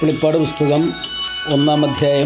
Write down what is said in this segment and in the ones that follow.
വെളിപ്പാട് പുസ്തകം 1-ാം അധ്യായം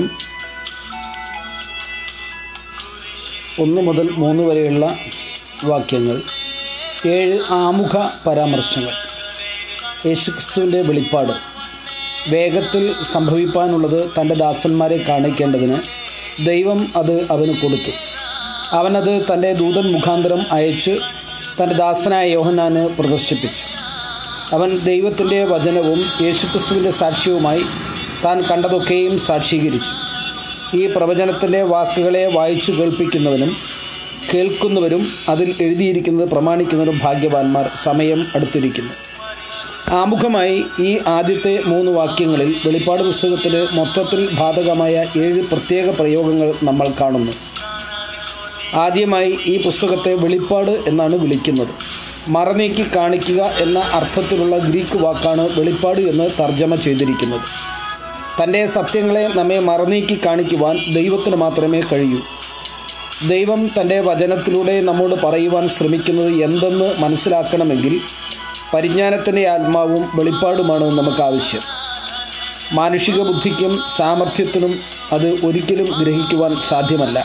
1 മുതൽ 3 വരെയുള്ള വാക്യങ്ങൾ. 7 ആമുഖ പരാമർശങ്ങൾ. യേശുക്രിസ്തുവിൻ്റെ വെളിപ്പാട് വേഗത്തിൽ സംഭവിപ്പാനുള്ളത് തൻ്റെ ദാസന്മാരെ കാണിക്കേണ്ടതിന് ദൈവം അത് അവന് കൊടുത്തു. അവനത് തൻ്റെ ദൂതൻ മുഖാന്തരം അയച്ച് തൻ്റെ ദാസനായ യോഹന്നാന് പ്രദർശിപ്പിച്ചു. അവൻ ദൈവത്തിൻ്റെ വചനവും യേശുക്രിസ്തുവിൻ്റെ സാക്ഷ്യവുമായി താൻ കണ്ടതൊക്കെയും സാക്ഷീകരിച്ചു. ഈ പ്രവചനത്തിൻ്റെ വാക്കുകളെ വായിച്ചു കേൾപ്പിക്കുന്നവനും കേൾക്കുന്നവരും അതിൽ എഴുതിയിരിക്കുന്നത് പ്രമാണിക്കുന്നവരും ഭാഗ്യവാന്മാർ. സമയം അടുത്തിരിക്കുന്നു. ആമുഖമായി ഈ ആദ്യത്തെ 3 വാക്യങ്ങളിൽ വെളിപ്പാട് പുസ്തകത്തിൽ മൊത്തത്തിൽ ബാധകമായ 7 പ്രത്യേക പ്രയോഗങ്ങൾ നമ്മൾ കാണുന്നു. ആദ്യമായി ഈ പുസ്തകത്തെ വെളിപ്പാട് എന്നാണ് വിളിക്കുന്നത്. മറനീക്കി കാണിക്കുക എന്ന അർത്ഥത്തിലുള്ള ഗ്രീക്ക് വാക്കാണ് വെളിപ്പാട് എന്ന് തർജ്ജമ ചെയ്തിരിക്കുന്നത്. തൻ്റെ സത്യങ്ങളെ നമ്മെ മറനീക്കി കാണിക്കുവാൻ ദൈവത്തിന് മാത്രമേ കഴിയൂ. ദൈവം തൻ്റെ വചനത്തിലൂടെ നമ്മോട് പറയുവാൻ ശ്രമിക്കുന്നത് എന്തെന്ന് മനസ്സിലാക്കണമെങ്കിൽ പരിജ്ഞാനത്തിൻ്റെ ആത്മാവും വെളിപ്പാടുമാണ് നമുക്ക് ആവശ്യം. മാനുഷിക ബുദ്ധിക്കും സാമർഥ്യത്തിനും അത് ഒരിക്കലും ഗ്രഹിക്കുവാൻ സാധ്യമല്ല.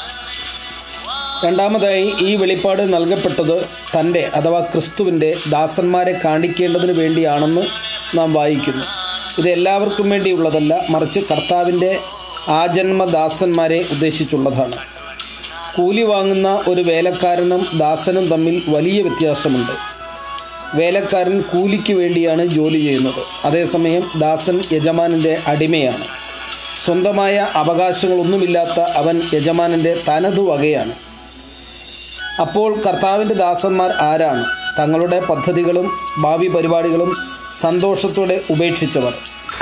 രണ്ടാമതായി ഈ വെളിപ്പാട് നൽകപ്പെട്ടത് തൻ്റെ അഥവാ ക്രിസ്തുവിൻ്റെ ദാസന്മാരെ കാണിക്കേണ്ടതിന് വേണ്ടിയാണെന്ന് നാം വായിക്കുന്നു. ഇത് എല്ലാവർക്കും വേണ്ടിയുള്ളതല്ല, മറിച്ച് കർത്താവിൻ്റെ ആജന്മദാസന്മാരെ ഉദ്ദേശിച്ചുള്ളതാണ്. കൂലി വാങ്ങുന്ന ഒരു വേലക്കാരനും ദാസനും തമ്മിൽ വലിയ വ്യത്യാസമുണ്ട്. വേലക്കാരൻ കൂലിക്ക് വേണ്ടിയാണ് ജോലി ചെയ്യുന്നത്. അതേസമയം ദാസൻ യജമാനൻ്റെ അടിമയാണ്. സ്വന്തമായ അവകാശങ്ങളൊന്നുമില്ലാത്ത അവൻ യജമാനൻ്റെ തനതു വകയാണ്. അപ്പോൾ കർത്താവിൻ്റെ ദാസന്മാർ ആരാണ്? തങ്ങളുടെ പദ്ധതികളും ഭാവി പരിപാടികളും സന്തോഷത്തോടെ ഉപേക്ഷിച്ചവർ,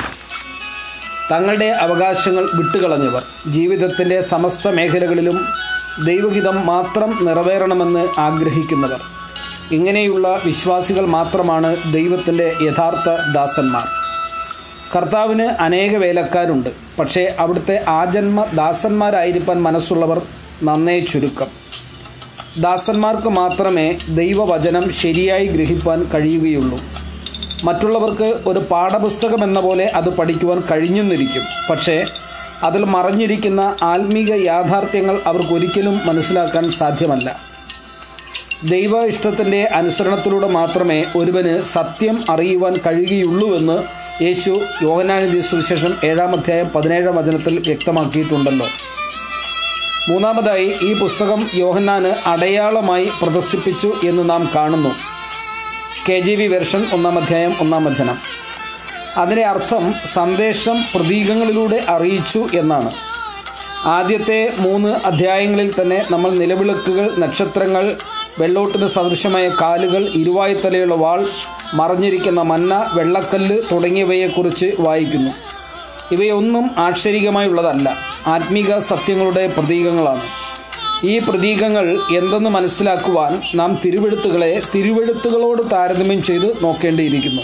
തങ്ങളുടെ അവകാശങ്ങൾ വിട്ടുകളഞ്ഞവർ, ജീവിതത്തിൻ്റെ സമസ്ത മേഖലകളിലും ദൈവഹിതം മാത്രം നിറവേറണമെന്ന് ആഗ്രഹിക്കുന്നവർ. ഇങ്ങനെയുള്ള വിശ്വാസികൾ മാത്രമാണ് ദൈവത്തിൻ്റെ യഥാർത്ഥ ദാസന്മാർ. കർത്താവിന് അനേക വേലക്കാരുണ്ട്. പക്ഷേ അവിടുത്തെ ആജന്മ ദാസന്മാരായിരിക്കാൻ മനസ്സുള്ളവർ നന്നേ ചുരുക്കം. ദാസന്മാർക്ക് മാത്രമേ ദൈവവചനം ശരിയായി ഗ്രഹിപ്പാൻ കഴിയുകയുള്ളൂ. മറ്റുള്ളവർക്ക് ഒരു പാഠപുസ്തകം എന്ന പോലെ അത് പഠിക്കുവാൻ കഴിഞ്ഞെന്നിരിക്കും. പക്ഷേ അതിൽ മറഞ്ഞിരിക്കുന്ന ആത്മീക യാഥാർത്ഥ്യങ്ങൾ അവർക്കൊരിക്കലും മനസ്സിലാക്കാൻ സാധ്യമല്ല. ദൈവ ഇഷ്ടത്തിൻ്റെ അനുസരണത്തിലൂടെ മാത്രമേ ഒരുവന് സത്യം അറിയുവാൻ കഴിയുകയുള്ളൂവെന്ന് യേശു യോഹന്നാന്റെ സുവിശേഷം 7-ാം അധ്യായം 17-ാം വചനത്തിൽ വ്യക്തമാക്കിയിട്ടുണ്ടല്ലോ. മൂന്നാമതായി ഈ പുസ്തകം യോഹന്നാന് അടയാളമായി പ്രദർശിപ്പിച്ചു എന്ന് നാം കാണുന്നു. KJV വെർഷൻ 1-ാം അധ്യായം 1-ാം വചനം. അതിൻ്റെ അർത്ഥം സന്ദേശം പ്രതീകങ്ങളിലൂടെ അറിയിച്ചു എന്നാണ്. ആദ്യത്തെ 3 അധ്യായങ്ങളിൽ തന്നെ നമ്മൾ നിലവിളക്കുകൾ, നക്ഷത്രങ്ങൾ, വെള്ളോട്ടിന് സദൃശമായ കാലുകൾ, ഇരുവായ്ത്തലയുള്ള വാൾ, മറഞ്ഞിരിക്കുന്ന മന്ന, വെള്ളക്കല്ല് തുടങ്ങിയവയെക്കുറിച്ച് വായിക്കുന്നു. ഇവയൊന്നും ആക്ഷരികമായുള്ളതല്ല, ആത്മീക സത്യങ്ങളുടെ പ്രതീകങ്ങളാണ്. ഈ പ്രതീകങ്ങൾ എന്തെന്ന് മനസ്സിലാക്കുവാൻ നാം തിരുവെഴുത്തുകളോട് താരതമ്യം ചെയ്ത് നോക്കേണ്ടിയിരിക്കുന്നു.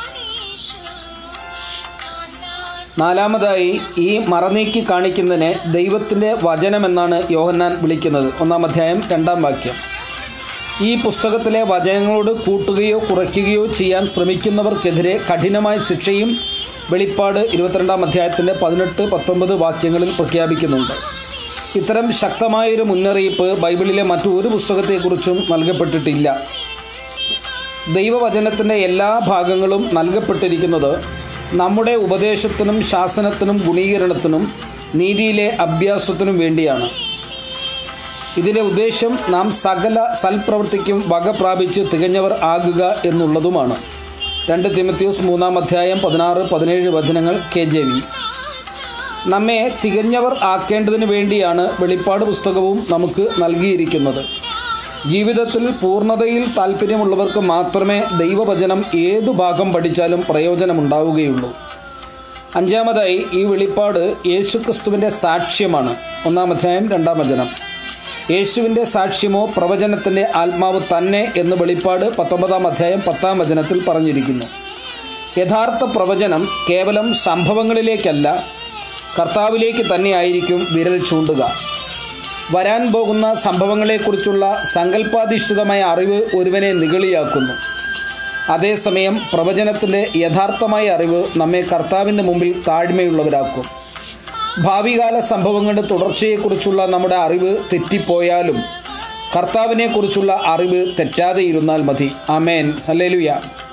നാലാമതായി ഈ മറനീക്കി കാണിക്കുന്നതിനെ ദൈവത്തിൻ്റെ വചനമെന്നാണ് യോഹന്നാൻ വിളിക്കുന്നത്. 1-ാം അധ്യായം 2-ാം വാക്യം. ഈ പുസ്തകത്തിലെ വചനങ്ങളോട് കൂട്ടുകയോ കുറയ്ക്കുകയോ ചെയ്യാൻ ശ്രമിക്കുന്നവർക്കെതിരെ കഠിനമായ ശിക്ഷയും വെളിപ്പാട് 22-ാം അധ്യായത്തിൻ്റെ 18-19 വാക്യങ്ങളിൽ പ്രഖ്യാപിക്കുന്നുണ്ട്. ഇത്തരം ശക്തമായൊരു മുന്നറിയിപ്പ് ബൈബിളിലെ മറ്റൊരു പുസ്തകത്തെക്കുറിച്ചും നൽകപ്പെട്ടിട്ടില്ല. ദൈവവചനത്തിൻ്റെ എല്ലാ ഭാഗങ്ങളും നൽകപ്പെട്ടിരിക്കുന്നത് നമ്മുടെ ഉപദേശത്തിനും ശാസനത്തിനും ഗുണീകരണത്തിനും നീതിയിലെ അഭ്യാസത്തിനും വേണ്ടിയാണ്. ഇതിൻ്റെ ഉദ്ദേശം നാം സകല സൽപ്രവൃത്തിക്കും വക പ്രാപിച്ച് തികഞ്ഞവർ ആകുക എന്നുള്ളതുമാണ്. 2 തിമോഥെയോസ് 3-ാം അധ്യായം 16-17 വചനങ്ങൾ KJV. നമ്മെ തികഞ്ഞവർ ആക്കേണ്ടതിന് വേണ്ടിയാണ് വെളിപ്പാട് പുസ്തകവും നമുക്ക് നൽകിയിരിക്കുന്നത്. ജീവിതത്തിൽ പൂർണ്ണതയിൽ താല്പര്യമുള്ളവർക്ക് മാത്രമേ ദൈവവചനം ഏതു ഭാഗം പഠിച്ചാലും പ്രയോജനമുണ്ടാവുകയുള്ളൂ. അഞ്ചാമതായി ഈ വെളിപ്പാട് യേശുക്രിസ്തുവിൻ്റെ സാക്ഷ്യമാണ്. 1-ാം അധ്യായം 2-ാം വചനം. യേശുവിൻ്റെ സാക്ഷ്യമോ പ്രവചനത്തിൻ്റെ ആത്മാവ് തന്നെ എന്ന് വെളിപ്പാട് 19-ാം അധ്യായം 10-ാം വചനത്തിൽ പറഞ്ഞിരിക്കുന്നു. യഥാർത്ഥ പ്രവചനം കേവലം സംഭവങ്ങളിലേക്കല്ല, കർത്താവിലേക്ക് തന്നെയായിരിക്കും വിരൽ ചൂണ്ടുക. വരാൻ പോകുന്ന സംഭവങ്ങളെക്കുറിച്ചുള്ള സങ്കല്പാധിഷ്ഠിതമായ അറിവ് ഒരുവനെ നിഗളിയാക്കുന്നു. അതേസമയം പ്രവചനത്തിൻ്റെ യഥാർത്ഥമായ അറിവ് നമ്മെ കർത്താവിൻ്റെ മുമ്പിൽ താഴ്മയുള്ളവരാക്കും. ഭാവികാല സംഭവങ്ങളുടെ തുടർച്ചയെക്കുറിച്ചുള്ള നമ്മുടെ അറിവ് തെറ്റിപ്പോയാലും കർത്താവിനെക്കുറിച്ചുള്ള അറിവ് തെറ്റാതെ ഇരുന്നാൽ മതി. ആമേൻ, ഹല്ലേലൂയ.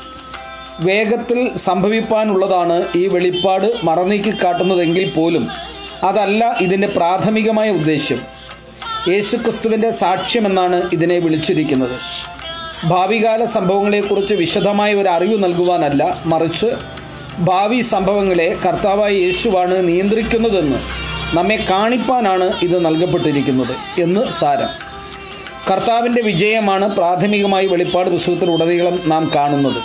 വേഗത്തിൽ സംഭവിപ്പാനുള്ളതാണ് ഈ വെളിപ്പാട് മറനീക്കി കാട്ടുന്നതെങ്കിൽ പോലും അതല്ല ഇതിൻ്റെ പ്രാഥമികമായ ഉദ്ദേശ്യം. യേശുക്രിസ്തുവിൻ്റെ സാക്ഷ്യമെന്നാണ് ഇതിനെ വിളിച്ചിരിക്കുന്നത്. ഭാവികാല സംഭവങ്ങളെക്കുറിച്ച് വിശദമായ ഒരു അറിവ് നൽകുവാനല്ല, മറിച്ച് ഭാവി സംഭവങ്ങളെ കർത്താവായ യേശുവാണ് നിയന്ത്രിക്കുന്നതെന്ന് നമ്മെ കാണിപ്പാനാണ് ഇത് നൽകപ്പെട്ടിരിക്കുന്നത് എന്ന് സാരം. കർത്താവിൻ്റെ വിജയമാണ് പ്രാഥമികമായി വെളിപ്പാട് പുസ്തകത്തിലുടനീളം നാം കാണുന്നത്.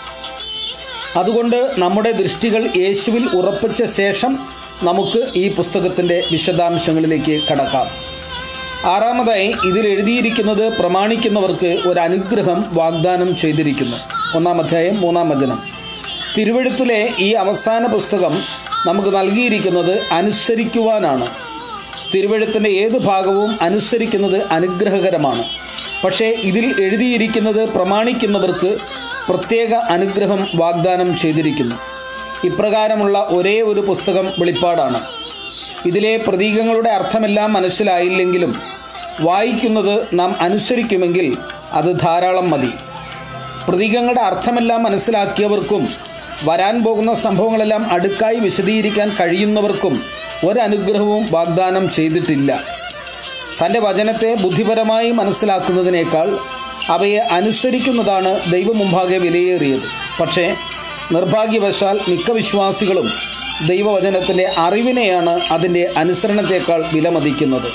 അതുകൊണ്ട് നമ്മുടെ ദൃഷ്ടികൾ യേശുവിൽ ഉറപ്പിച്ച ശേഷം നമുക്ക് ഈ പുസ്തകത്തിൻ്റെ വിശദാംശങ്ങളിലേക്ക് കടക്കാം. ആറാമതായി ഇതിൽ എഴുതിയിരിക്കുന്നത് പ്രമാണിക്കുന്നവർക്ക് ഒരു അനുഗ്രഹം വാഗ്ദാനം ചെയ്തിരിക്കുന്നു. 1-ാം അധ്യായം 3-ാം വചനം. തിരുവെഴുത്തിലെ ഈ അവസാന പുസ്തകം നമുക്ക് നൽകിയിരിക്കുന്നത് അനുസരിക്കുവാനാണ്. തിരുവെഴുത്തിൻ്റെ ഏത് ഭാഗവും അനുസരിക്കുന്നത് അനുഗ്രഹകരമാണ്. പക്ഷേ ഇതിൽ എഴുതിയിരിക്കുന്നത് പ്രമാണിക്കുന്നവർക്ക് പ്രത്യേക അനുഗ്രഹം വാഗ്ദാനം ചെയ്തിരിക്കുന്നു. ഇപ്രകാരമുള്ള ഒരേ ഒരു പുസ്തകം വെളിപ്പാടാണ്. ഇതിലെ പ്രതീകങ്ങളുടെ അർത്ഥമെല്ലാം മനസ്സിലായില്ലെങ്കിലും വായിക്കുന്നത് നാം അനുസരിക്കുമെങ്കിൽ അത് ധാരാളം മതി. പ്രതീകങ്ങളുടെ അർത്ഥമെല്ലാം മനസ്സിലാക്കിയവർക്കും വരാൻ പോകുന്ന സംഭവങ്ങളെല്ലാം അടുക്കായി വിശദീകരിക്കാൻ കഴിയുന്നവർക്കും ഒരനുഗ്രഹവും വാഗ്ദാനം ചെയ്തിട്ടില്ല. തൻ്റെ വചനത്തെ ബുദ്ധിപരമായി മനസ്സിലാക്കുന്നതിനേക്കാൾ അവയെ അനുസരിക്കുന്നതാണ് ദൈവമുമ്പാകെ വിലയേറിയത്. പക്ഷേ നിർഭാഗ്യവശാൽ മിക്ക വിശ്വാസികളും ദൈവവചനത്തിൻ്റെ അറിവിനെയാണ് അതിൻ്റെ അനുസരണത്തേക്കാൾ വിലമതിക്കുന്നത്.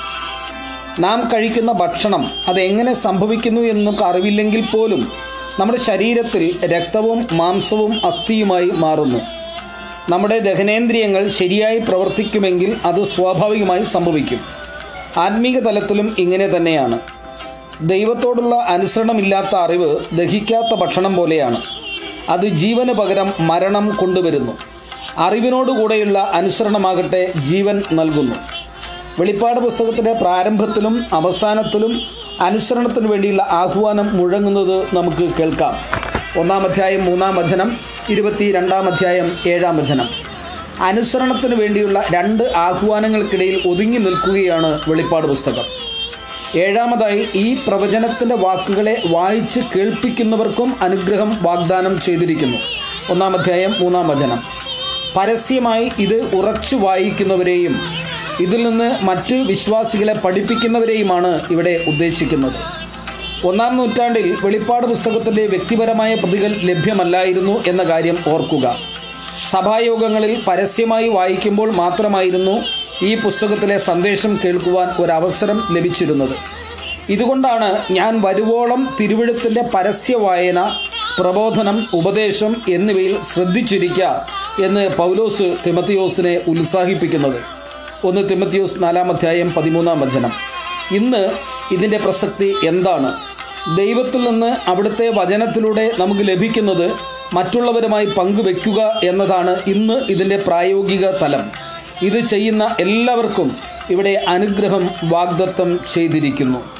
നാം കഴിക്കുന്ന ഭക്ഷണം അതെങ്ങനെ സംഭവിക്കുന്നു എന്ന് നമുക്ക് അറിവില്ലെങ്കിൽ പോലും നമ്മുടെ ശരീരത്തിൽ രക്തവും മാംസവും അസ്ഥിയുമായി മാറുന്നു. നമ്മുടെ ദഹനേന്ദ്രിയങ്ങൾ ശരിയായി പ്രവർത്തിക്കുമെങ്കിൽ അത് സ്വാഭാവികമായി സംഭവിക്കും. ആത്മീക തലത്തിലും ഇങ്ങനെ തന്നെയാണ്. ദൈവത്തോടുള്ള അനുസരണമില്ലാത്ത അറിവ് ദഹിക്കാത്ത ഭക്ഷണം പോലെയാണ്. അത് ജീവന് പകരം മരണം കൊണ്ടുവരുന്നു. അറിവിനോടുകൂടെയുള്ള അനുസരണമാകട്ടെ ജീവൻ നൽകുന്നു. വെളിപ്പാട് പുസ്തകത്തിൻ്റെ പ്രാരംഭത്തിലും അവസാനത്തിലും അനുസരണത്തിനു വേണ്ടിയുള്ള ആഹ്വാനം മുഴങ്ങുന്നത് നമുക്ക് കേൾക്കാം. 1-ാം അധ്യായം 3-ാം വചനം, 22-ാം അധ്യായം 7-ാം വചനം. അനുസരണത്തിനു വേണ്ടിയുള്ള 2 ആഹ്വാനങ്ങൾക്കിടയിൽ ഒതുങ്ങി നിൽക്കുകയാണ് വെളിപ്പാട് പുസ്തകം. 7-ാമതായി ഈ പ്രവചനത്തിൻ്റെ വാക്കുകളെ വായിച്ച് കേൾപ്പിക്കുന്നവർക്കും അനുഗ്രഹം വാഗ്ദാനം ചെയ്തിരിക്കുന്നു. 1-ാം അധ്യായം 3-ാം വചനം. പരസ്യമായി ഇത് ഉറച്ചു വായിക്കുന്നവരെയും ഇതിൽ നിന്ന് മറ്റ് വിശ്വാസികളെ പഠിപ്പിക്കുന്നവരെയുമാണ് ഇവിടെ ഉദ്ദേശിക്കുന്നത്. 1-ാം നൂറ്റാണ്ടിൽ വെളിപ്പാട് പുസ്തകത്തിൻ്റെ വ്യക്തിപരമായ പ്രതികൾ ലഭ്യമല്ലായിരുന്നു എന്ന കാര്യം ഓർക്കുക. സഭായോഗങ്ങളിൽ പരസ്യമായി വായിക്കുമ്പോൾ മാത്രമായിരുന്നു ഈ പുസ്തകത്തിലെ സന്ദേശം കേൾക്കുവാൻ ഒരവസരം ലഭിച്ചിരുന്നത്. ഇതുകൊണ്ടാണ് ഞാൻ വരുവോളം തിരുവെഴുത്തിൻ്റെ പരസ്യ വായന, പ്രബോധനം, ഉപദേശം എന്നിവയിൽ ശ്രദ്ധിച്ചിരിക്കുക എന്ന് പൗലോസ് തിമത്തിയോസിനെ ഉത്സാഹിപ്പിക്കുന്നത്. 1 തിമത്തിയോസ് 4-ാം അധ്യായം 13-ാം വചനം. ഇന്ന് ഇതിൻ്റെ പ്രസക്തി എന്താണ്? ദൈവത്തിൽ നിന്ന് അവിടുത്തെ വചനത്തിലൂടെ നമുക്ക് ലഭിക്കുന്നത് മറ്റുള്ളവരുമായി പങ്കുവെക്കുക എന്നതാണ് ഇന്ന് ഇതിൻ്റെ പ്രായോഗിക തലം. ഇത് ചെയ്യുന്ന എല്ലാവർക്കും ഇവിടെ അനുഗ്രഹം വാഗ്ദത്തം ചെയ്തിരിക്കുന്നു.